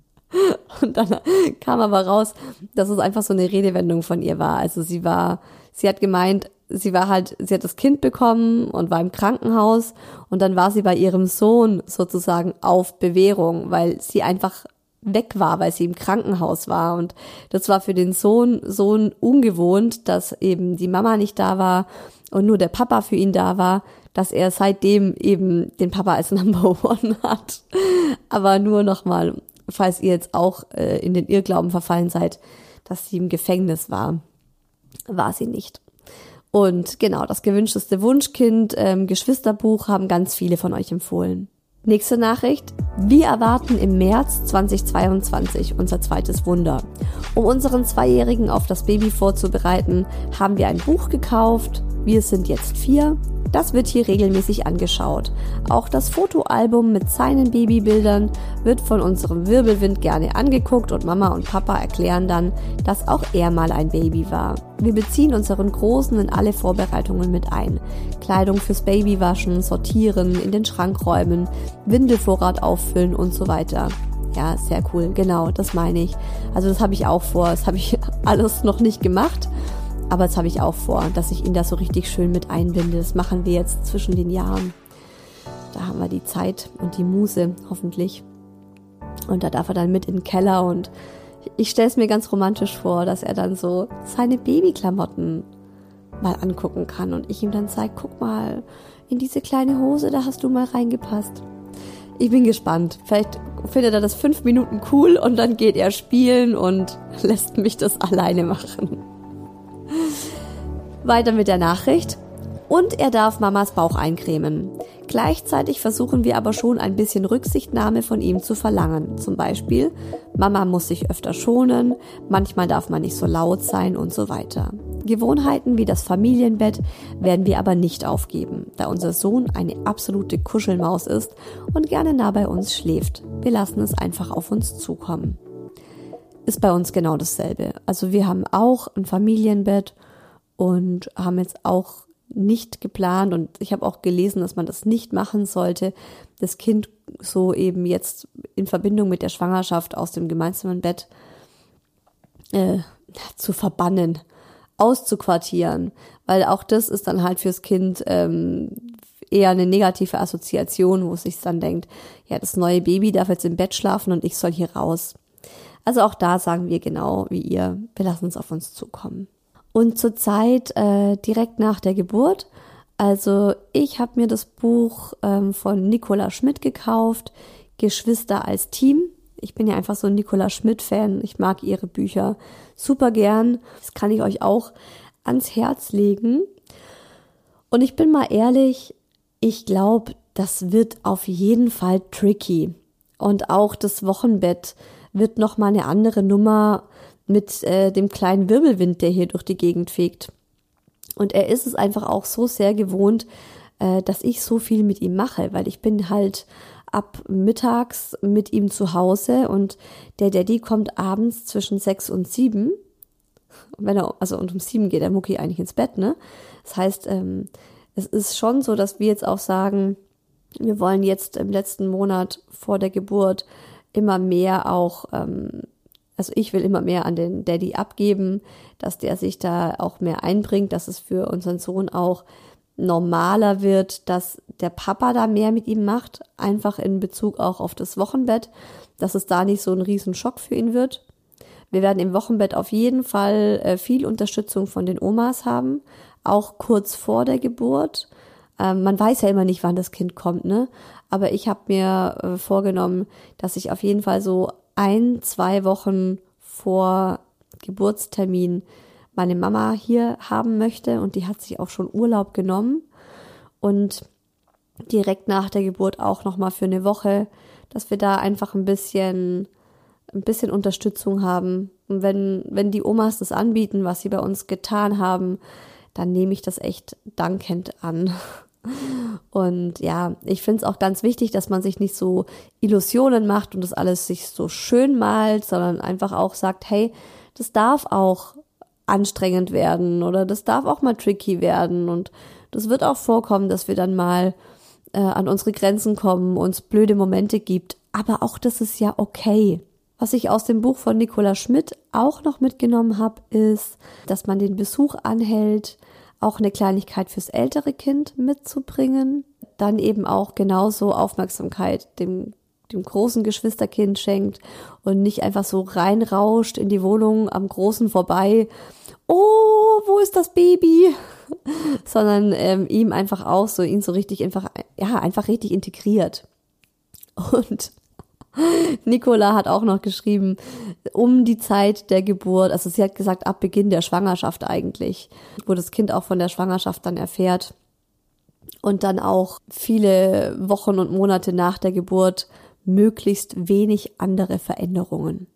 Und dann kam aber raus, dass es einfach so eine Redewendung von ihr war. Also sie hat gemeint, sie hat das Kind bekommen und war im Krankenhaus und dann war sie bei ihrem Sohn sozusagen auf Bewährung, weil sie einfach weg war, weil sie im Krankenhaus war und das war für den Sohn so ungewohnt, dass eben die Mama nicht da war und nur der Papa für ihn da war, dass er seitdem eben den Papa als Number One hat. Aber nur nochmal, falls ihr jetzt auch in den Irrglauben verfallen seid, dass sie im Gefängnis war sie nicht. Und genau, das gewünschteste Wunschkind, Geschwisterbuch haben ganz viele von euch empfohlen. Nächste Nachricht. Wir erwarten im März 2022 unser zweites Wunder. Um unseren Zweijährigen auf das Baby vorzubereiten, haben wir ein Buch gekauft. Wir sind jetzt 4. Das wird hier regelmäßig angeschaut. Auch das Fotoalbum mit seinen Babybildern wird von unserem Wirbelwind gerne angeguckt und Mama und Papa erklären dann, dass auch er mal ein Baby war. Wir beziehen unseren Großen in alle Vorbereitungen mit ein. Kleidung fürs Babywaschen, sortieren, in den Schrank räumen, Windelvorrat auffüllen und so weiter. Ja, sehr cool, genau, das meine ich. Also das habe ich auch vor, das habe ich alles noch nicht gemacht. Aber das habe ich auch vor, dass ich ihn da so richtig schön mit einbinde. Das machen wir jetzt zwischen den Jahren. Da haben wir die Zeit und die Muße, hoffentlich. Und da darf er dann mit in den Keller und ich stelle es mir ganz romantisch vor, dass er dann so seine Babyklamotten mal angucken kann und ich ihm dann zeige, guck mal, in diese kleine Hose, da hast du mal reingepasst. Ich bin gespannt. Vielleicht findet er das 5 Minuten cool und dann geht er spielen und lässt mich das alleine machen. Weiter mit der Nachricht. Und er darf Mamas Bauch eincremen. Gleichzeitig versuchen wir aber schon ein bisschen Rücksichtnahme von ihm zu verlangen. Zum Beispiel, Mama muss sich öfter schonen, manchmal darf man nicht so laut sein und so weiter. Gewohnheiten wie das Familienbett werden wir aber nicht aufgeben, da unser Sohn eine absolute Kuschelmaus ist und gerne nah bei uns schläft. Wir lassen es einfach auf uns zukommen. Ist bei uns genau dasselbe. Also wir haben auch ein Familienbett und haben jetzt auch nicht geplant und ich habe auch gelesen, dass man das nicht machen sollte, das Kind so eben jetzt in Verbindung mit der Schwangerschaft aus dem gemeinsamen Bett zu verbannen, auszuquartieren, weil auch das ist dann halt fürs Kind eher eine negative Assoziation, wo es sich dann denkt, ja, das neue Baby darf jetzt im Bett schlafen und ich soll hier raus. Also auch da sagen wir genau wie ihr, wir lassen es auf uns zukommen. Und zur Zeit direkt nach der Geburt, also ich habe mir das Buch von Nicola Schmidt gekauft, Geschwister als Team. Ich bin ja einfach so ein Nicola Schmidt-Fan, ich mag ihre Bücher super gern. Das kann ich euch auch ans Herz legen. Und ich bin mal ehrlich, ich glaube, das wird auf jeden Fall tricky. Und auch das Wochenbett wird nochmal eine andere Nummer, mit dem kleinen Wirbelwind, der hier durch die Gegend fegt. Und er ist es einfach auch so sehr gewohnt, dass ich so viel mit ihm mache, weil ich bin halt ab mittags mit ihm zu Hause und der Daddy kommt abends zwischen 6 und 7. Und um 7 geht der Mucki eigentlich ins Bett, ne? Das heißt, es ist schon so, dass wir jetzt auch sagen, wir wollen jetzt im letzten Monat vor der Geburt immer mehr auch, ich will immer mehr an den Daddy abgeben, dass der sich da auch mehr einbringt, dass es für unseren Sohn auch normaler wird, dass der Papa da mehr mit ihm macht, einfach in Bezug auch auf das Wochenbett, dass es da nicht so ein Riesenschock für ihn wird. Wir werden im Wochenbett auf jeden Fall viel Unterstützung von den Omas haben, auch kurz vor der Geburt. Man weiß ja immer nicht, wann das Kind kommt, ne? Aber ich habe mir vorgenommen, dass ich auf jeden Fall so 1-2 Wochen vor Geburtstermin meine Mama hier haben möchte und die hat sich auch schon Urlaub genommen und direkt nach der Geburt auch nochmal für eine Woche, dass wir da einfach ein bisschen Unterstützung haben. Und wenn die Omas das anbieten, was sie bei uns getan haben, dann nehme ich das echt dankend an. Und ja, ich finde es auch ganz wichtig, dass man sich nicht so Illusionen macht und das alles sich so schön malt, sondern einfach auch sagt, hey, das darf auch anstrengend werden oder das darf auch mal tricky werden und das wird auch vorkommen, dass wir dann mal an unsere Grenzen kommen, uns blöde Momente gibt, aber auch das ist ja okay. Was ich aus dem Buch von Nicola Schmidt auch noch mitgenommen habe, ist, dass man den Besuch anhält, auch eine Kleinigkeit fürs ältere Kind mitzubringen, dann eben auch genauso Aufmerksamkeit dem großen Geschwisterkind schenkt und nicht einfach so reinrauscht in die Wohnung am Großen vorbei. Oh, wo ist das Baby? Sondern ihm einfach auch so, ihn so richtig einfach richtig integriert. Und Nicola hat auch noch geschrieben, um die Zeit der Geburt, also sie hat gesagt, ab Beginn der Schwangerschaft eigentlich, wo das Kind auch von der Schwangerschaft dann erfährt und dann auch viele Wochen und Monate nach der Geburt möglichst wenig andere Veränderungen.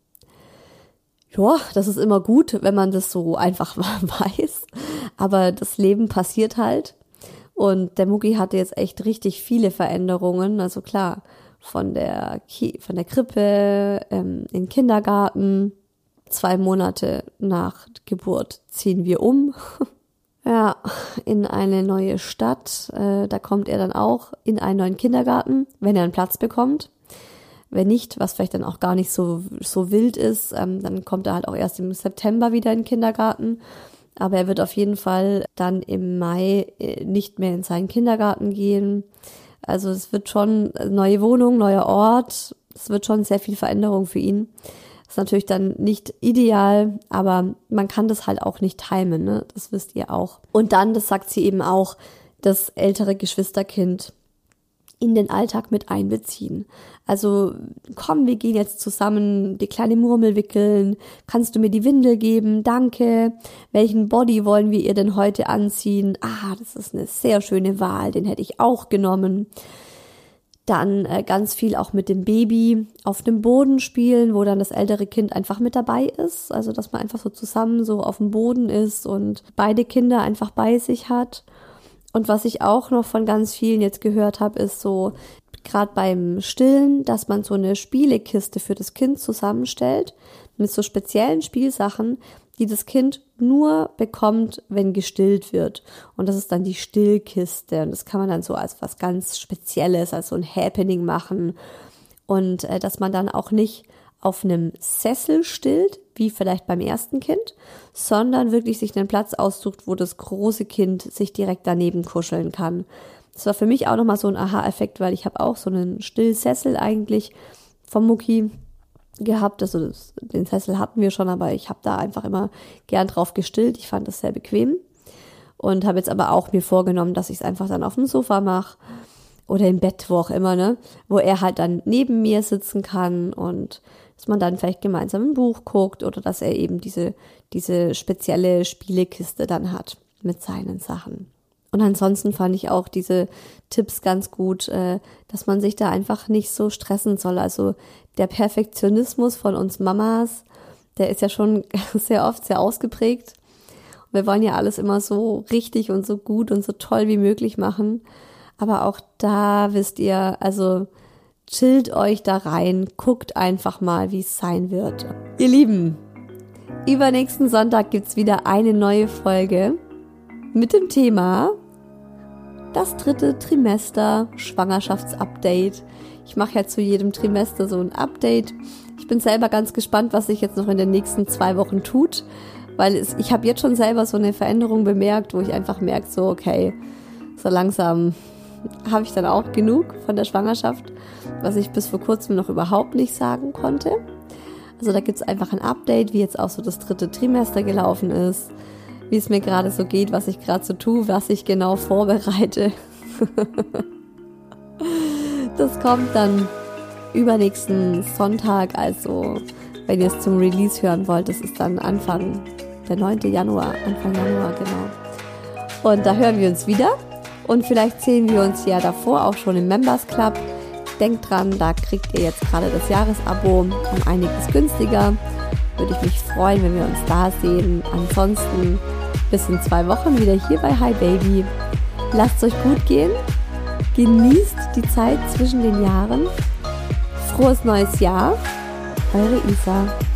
Ja, das ist immer gut, wenn man das so einfach weiß, aber das Leben passiert halt und der Mucki hatte jetzt echt richtig viele Veränderungen, also klar, von der Krippe in den Kindergarten, 2 Monate nach Geburt ziehen wir um, ja, in eine neue Stadt, da kommt er dann auch in einen neuen Kindergarten, wenn er einen Platz bekommt. Wenn nicht, was vielleicht dann auch gar nicht so wild ist, dann kommt er halt auch erst im September wieder in den Kindergarten. Aber er wird auf jeden Fall dann im Mai nicht mehr in seinen Kindergarten gehen. Also es wird schon neue Wohnung, neuer Ort. Es wird schon sehr viel Veränderung für ihn. Das ist natürlich dann nicht ideal, aber man kann das halt auch nicht timen, ne? Das wisst ihr auch. Und dann, das sagt sie eben auch, das ältere Geschwisterkind in den Alltag mit einbeziehen. Also komm, wir gehen jetzt zusammen die kleine Murmel wickeln. Kannst du mir die Windel geben? Danke. Welchen Body wollen wir ihr denn heute anziehen? Ah, das ist eine sehr schöne Wahl. Den hätte ich auch genommen. Dann ganz viel auch mit dem Baby auf dem Boden spielen, wo dann das ältere Kind einfach mit dabei ist. Also dass man einfach so zusammen so auf dem Boden ist und beide Kinder einfach bei sich hat. Und was ich auch noch von ganz vielen jetzt gehört habe, ist so, gerade beim Stillen, dass man so eine Spielekiste für das Kind zusammenstellt, mit so speziellen Spielsachen, die das Kind nur bekommt, wenn gestillt wird. Und das ist dann die Stillkiste. Und das kann man dann so als was ganz Spezielles, als so ein Happening machen. Und dass man dann auch nicht auf einem Sessel stillt, wie vielleicht beim ersten Kind, sondern wirklich sich einen Platz aussucht, wo das große Kind sich direkt daneben kuscheln kann. Das war für mich auch nochmal so ein Aha-Effekt, weil ich habe auch so einen Stillsessel eigentlich vom Mucki gehabt. Also den Sessel hatten wir schon, aber ich habe da einfach immer gern drauf gestillt. Ich fand das sehr bequem und habe jetzt aber auch mir vorgenommen, dass ich es einfach dann auf dem Sofa mache oder im Bett, wo auch immer, ne, wo er halt dann neben mir sitzen kann und dass man dann vielleicht gemeinsam ein Buch guckt oder dass er eben diese spezielle Spielekiste dann hat mit seinen Sachen. Und ansonsten fand ich auch diese Tipps ganz gut, dass man sich da einfach nicht so stressen soll. Also der Perfektionismus von uns Mamas, der ist ja schon sehr oft sehr ausgeprägt. Wir wollen ja alles immer so richtig und so gut und so toll wie möglich machen. Aber auch da wisst ihr, also chillt euch da rein, guckt einfach mal, wie es sein wird. Ihr Lieben, übernächsten Sonntag gibt's wieder eine neue Folge mit dem Thema das 3. Trimester Schwangerschaftsupdate. Ich mache ja zu jedem Trimester so ein Update. Ich bin selber ganz gespannt, was sich jetzt noch in den nächsten 2 Wochen tut, weil ich habe jetzt schon selber so eine Veränderung bemerkt, wo ich einfach merke, so okay, so langsam habe ich dann auch genug von der Schwangerschaft, was ich bis vor kurzem noch überhaupt nicht sagen konnte. Also da gibt's einfach ein Update, wie jetzt auch so das 3. Trimester gelaufen ist, wie es mir gerade so geht, was ich gerade so tue, was ich genau vorbereite. Das kommt dann übernächsten Sonntag, also wenn ihr es zum Release hören wollt, das ist dann Anfang Januar, genau. Und da hören wir uns wieder und vielleicht sehen wir uns ja davor auch schon im Members Club. Denkt dran, da kriegt ihr jetzt gerade das Jahresabo um einiges günstiger. Würde ich mich freuen, wenn wir uns da sehen. Ansonsten bis in 2 Wochen wieder hier bei Hi Baby. Lasst es euch gut gehen. Genießt die Zeit zwischen den Jahren. Frohes neues Jahr. Eure Isa.